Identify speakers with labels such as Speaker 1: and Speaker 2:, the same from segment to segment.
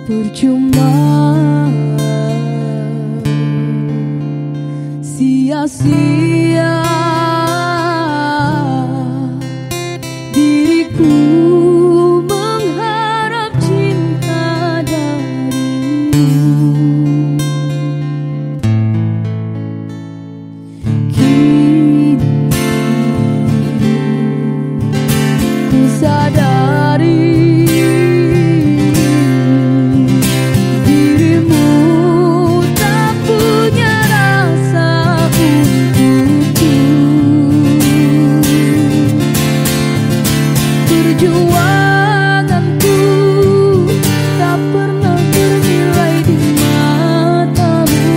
Speaker 1: Percuma, sia-sia diriku mengharap cinta darimu. Kini ku sadari perjuanganku tak pernah bernilai di matamu.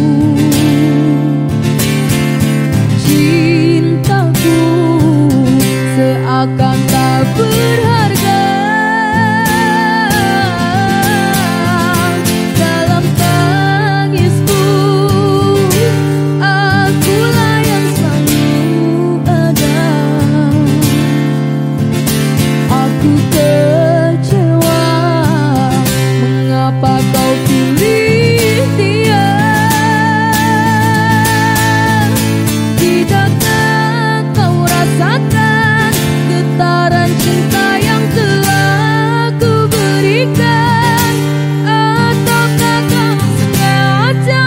Speaker 1: Cintaku seakan tak berharga dalam tangismu. Akulah yang selalu ada. Aku kecewa, mengapa kau pilih dia? Tidakkah kau rasakan getaran cinta yang telah ku berikan? Ataukah kau sengaja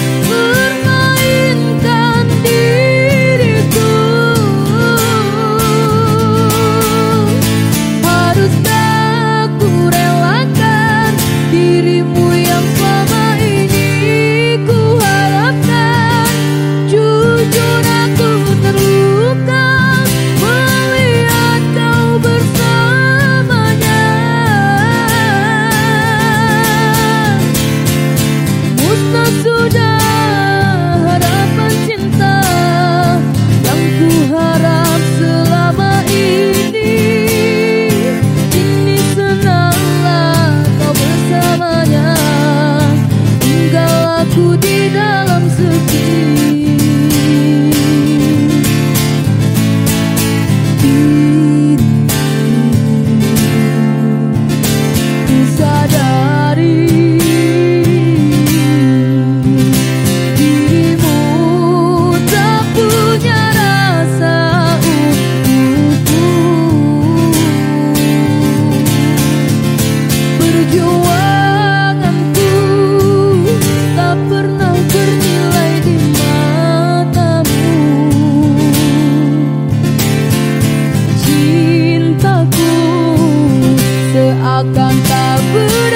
Speaker 1: permainkan diriku? Haruskah ku relakan dirimu yang selama ini ku harapkan? Jujur aku terluka melihat kau bersamanya. Musnah sudah harapan cinta yang ku harap selama ini. Aku di dalam sepi, ku sadari dirimu tak punya rasa untukku. Perjuanganku tak pernah bernilai di matamu. Cintaku seakan tak